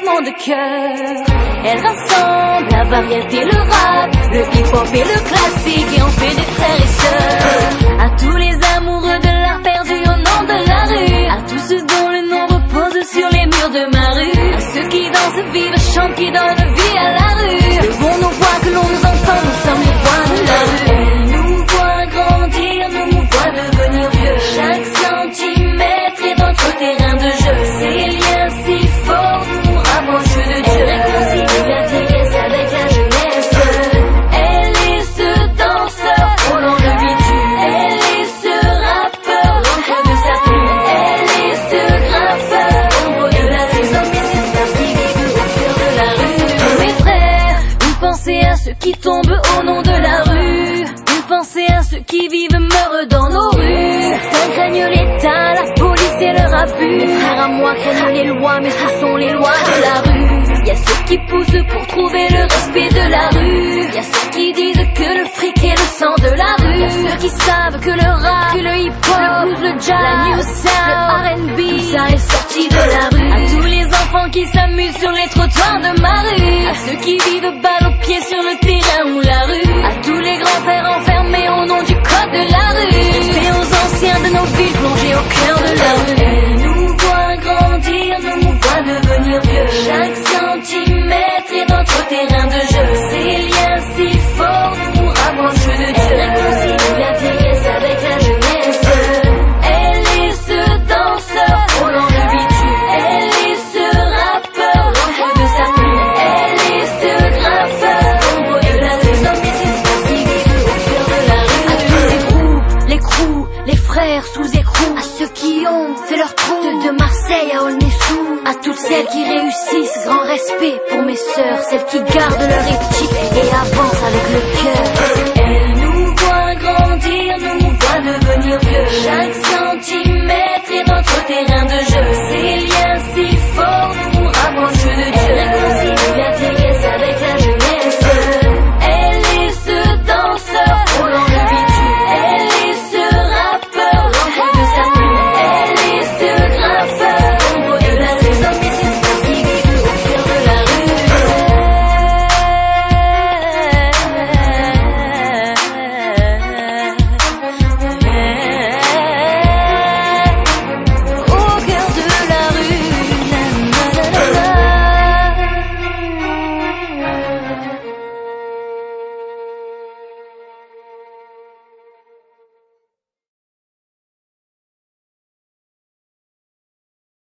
battements de cœur. Elle rassemble la variété, le rap, le hip-hop et le classique, et en fait des frères et sœurs. À tous les amoureux de l'art perdu au nom de la rue, à tous ceux dont le nom repose sur les murs de ma rue, à ceux qui dansent, vivent, chantent, qui donnent vie à la rue. Levons nos voix, que l'on nous entend, nous sommes les voix de la rue. Elle nous voit grandir, nous voit devenir vieux. Chaque centimètre est notre terrain de jeu. Ces liens si forts nous rapprochent de Dieu. Elle réconcilie l'intéresse avec la jeunesse. Elle est ce danseur frôlant le bitume. Elle est ce rappeur l'ombre de sa plume. Elle est ce graffeur l'ombre de la saison. Mais c'est ça qui vivent au cœur de la rue. Mes frères, une pensée à ceux qui tombent au nom de la rue. Une pensée à ceux qui vivent meurent dans nos rues. Certains craignent l'État, la police et leur abus. Mes frères à moi craignent les lois, mais ce sont les lois de la rue. Y'a ceux qui poussent pour trouver le respect de la rue. Y'a ceux qui disent que le fric est le sang de la rue. Y'a ceux qui savent que le rap, que le hip-hop, le blues, le jazz, la new sound, le R&B, tout ça est sorti de la rue. À tous les enfants qui s'amusent sur les trottoirs de ma rue. À ceux qui vivent balle aux pieds sur le terrain ou la rue. À tous les grands frères enfermés au nom du code de la rue. Respect aux anciens de nos villes plongés au cœur de la rue. Elle nous voit grandir, nous voit devenir vieux. Chaque centimètre est notre terrain de jeu. Ces liens si forts nous rapprochent de Dieu. Elle réconcilie l'intéresse avec la jeunesse. Elle est ce danseur frôlant le bitume. Elle est ce rappeur l'ombre de sa plume. Elle est ce graffeur l'ombre de la saison. Mais c'est ça qui vivent au cœur de la rue. À tous les groupes, les crews, les frères sous écrou, à ceux qui ont fait leur trou de Marseille à Aulnay-sous, à toutes celles qui réussissent, grand respect pour mes sœurs, celles qui gardent leur éthique et avancent avec le cœur. Elle nous voit grandir, nous voit devenir vieux. Chaque centimètre est notre terrain de jeu.